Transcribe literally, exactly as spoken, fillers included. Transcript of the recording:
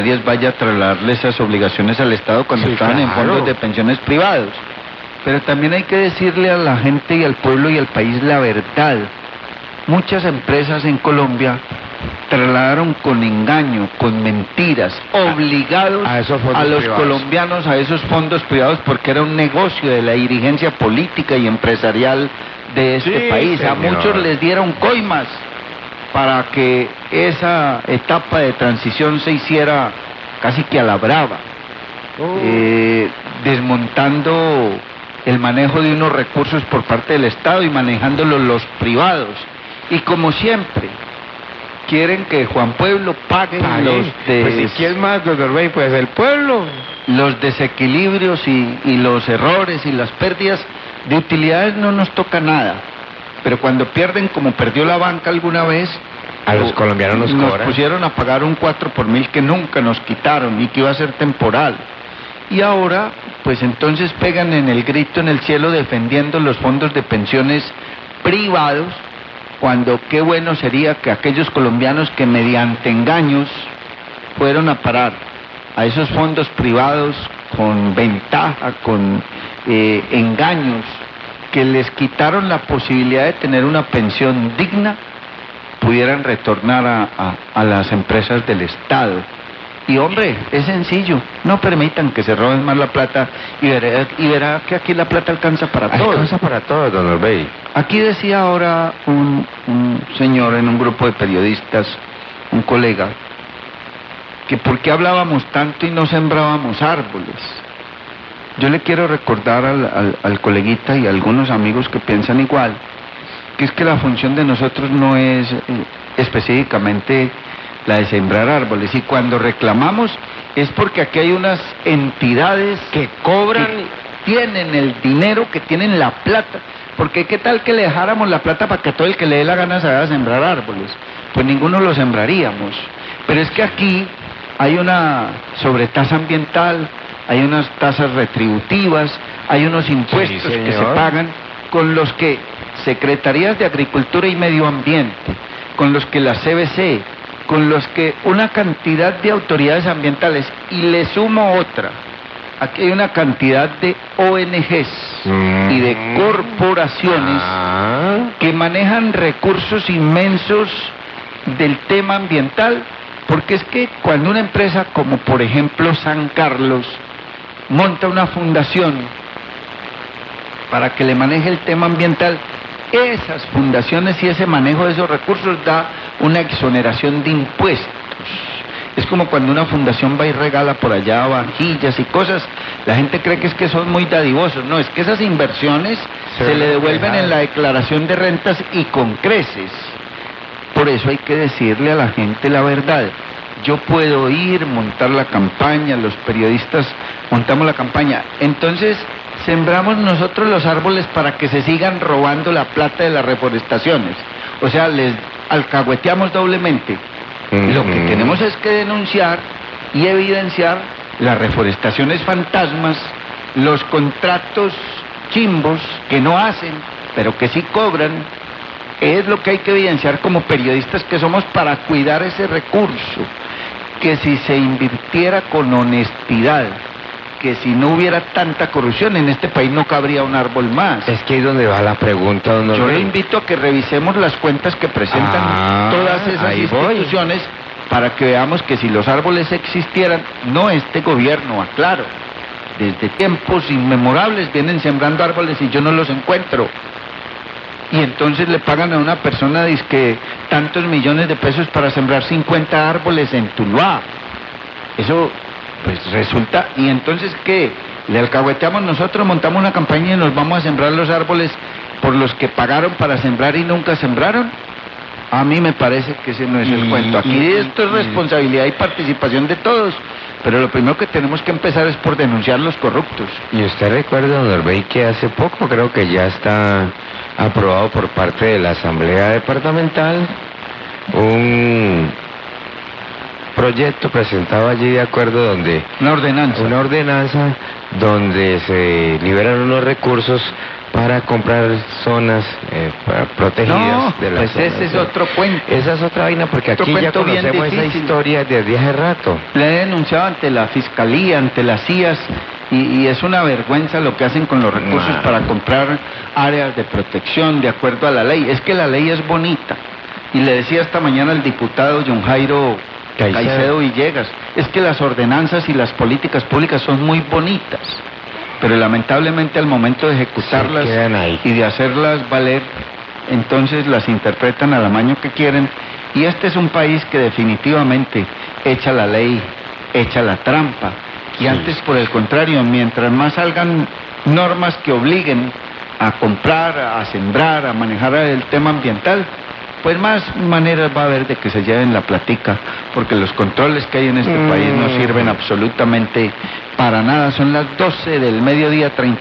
vaya a trasladarle esas obligaciones al Estado cuando Sí, estaban en claro. fondos de pensiones privados. Pero también hay que decirle a la gente y al pueblo y al país la verdad. Muchas empresas en Colombia trasladaron con engaño, con mentiras, obligados a esos fondos a los privados. colombianos a esos fondos privados porque era un negocio de la dirigencia política y empresarial de este Sí, país. A señor. muchos les dieron coimas para que esa etapa de transición se hiciera casi que a la brava, Oh. eh, desmontando el manejo de unos recursos por parte del Estado y manejándolos los privados. Y como siempre, quieren que Juan Pueblo pague Ay, los, des- pues, ¿y quién más, doctor Bey? Pues el pueblo. los desequilibrios y, y los errores y las pérdidas de utilidades. No nos toca nada, pero cuando pierden, como perdió la banca alguna vez, A los o- colombianos nos nos cobran. pusieron a pagar un cuatro por mil que nunca nos quitaron y que iba a ser temporal. Y ahora, pues entonces pegan en el grito en el cielo defendiendo los fondos de pensiones privados, cuando qué bueno sería que aquellos colombianos que mediante engaños fueron a parar a esos fondos privados con ventaja, con eh, engaños, que les quitaron la posibilidad de tener una pensión digna, pudieran retornar a, a- a las empresas del Estado. Y hombre, es sencillo, no permitan que se roben más la plata y verá, y verá que aquí la plata alcanza para todos. Alcanza para todos, don Orbey. Aquí decía ahora un, un señor en un grupo de periodistas, un colega, que por qué hablábamos tanto y no sembrábamos árboles. Yo le quiero recordar al, al, al coleguita y a algunos amigos que piensan igual, que es que la función de nosotros no es eh, específicamente la de sembrar árboles, y cuando reclamamos es porque aquí hay unas entidades Que cobran. que tienen el dinero, que tienen la plata, porque qué tal que le dejáramos la plata para que todo el que le dé la gana se vaya a sembrar árboles, pues ninguno lo sembraríamos. Pero es que aquí hay una sobretasa ambiental, hay unas tasas retributivas, hay unos impuestos Sí, que se señor. pagan, con los que Secretarías de Agricultura y Medio Ambiente, con los que la C B C, con los que una cantidad de autoridades ambientales, y le sumo otra, aquí hay una cantidad de O N Ges y de Mm. corporaciones Ah. que manejan recursos inmensos del tema ambiental, porque es que cuando una empresa como por ejemplo San Carlos monta una fundación para que le maneje el tema ambiental, esas fundaciones y ese manejo de esos recursos da una exoneración de impuestos. Es como cuando una fundación va y regala por allá vajillas y cosas, la gente cree que es que son muy dadivosos. No, es que esas inversiones Se se, le devuelven reflejan. en la declaración de rentas y con creces. Por eso hay que decirle a la gente la verdad. Yo puedo ir, montar la campaña, los periodistas montamos la campaña. Entonces, sembramos nosotros los árboles para que se sigan robando la plata de las reforestaciones. O sea, les alcahueteamos doblemente. Lo que Ujú. tenemos es que denunciar y evidenciar las reforestaciones fantasmas, los contratos chimbos que no hacen, pero que sí cobran. Es lo que hay que evidenciar como periodistas que somos para cuidar ese recurso. Que si se invirtiera con honestidad, que si no hubiera tanta corrupción, en este país no cabría un árbol más. Es que ahí donde va la pregunta, don Yo le Orbey. invito a que revisemos las cuentas que presentan Ah, todas esas ahí voy. instituciones para que veamos que si los árboles existieran, no este gobierno, aclaro, desde tiempos inmemorables vienen sembrando árboles y yo no los encuentro. Y entonces le pagan a una persona dizque tantos millones de pesos para sembrar cincuenta árboles en Tuluá. Eso pues resulta, y entonces ¿qué? Le alcahueteamos nosotros, montamos una campaña y nos vamos a sembrar los árboles por los que pagaron para sembrar y nunca sembraron. A mí me parece que ese no es el Y- cuento. Aquí y- esto es y- responsabilidad y participación de todos, pero lo primero que tenemos que empezar es por denunciar los corruptos. Y usted recuerda, don Orbey, que hace poco creo que ya está aprobado por parte de la Asamblea Departamental un proyecto presentado allí de acuerdo donde Una ordenanza. una ordenanza donde se liberan unos recursos para comprar zonas eh, para- protegidas No, de las pues zonas ese es de- otro cuento. Esa es otra vaina, porque Otro aquí ya cuento bien conocemos esa difícil. historia desde hace rato. Le he denunciado ante la Fiscalía, ante las C I As, y, y es una vergüenza lo que hacen con los recursos Nah. para comprar áreas de protección de acuerdo a la ley. Es que la ley es bonita. Y le decía esta mañana al diputado John Jairo Caicedo. Caicedo Villegas, es que las ordenanzas y las políticas públicas son muy bonitas, pero lamentablemente al momento de ejecutarlas Se quedan ahí. y de hacerlas valer, entonces las interpretan al amaño que quieren. Y este es un país que definitivamente echa la ley, echa la trampa. Y Sí. antes, por el contrario, mientras más salgan normas que obliguen a comprar, a sembrar, a manejar el tema ambiental, pues más maneras va a haber de que se lleven la platica, porque los controles que hay en este Mm. país no sirven absolutamente para nada. Son las doce del mediodía, treinta